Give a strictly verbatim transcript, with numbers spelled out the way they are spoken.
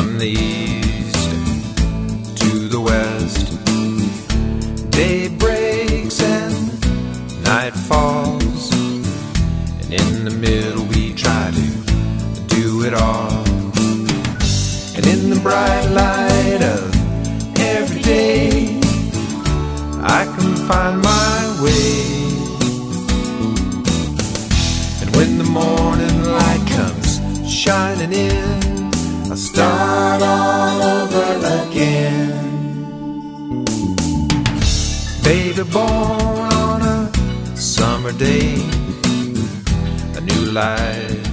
From the east to the west, day breaks and night falls, and in the middle we try to do it all. And in the bright light of every day, I can find my way. And when the morning light comes shining in, I start all over again. Baby born on a summer day, a new life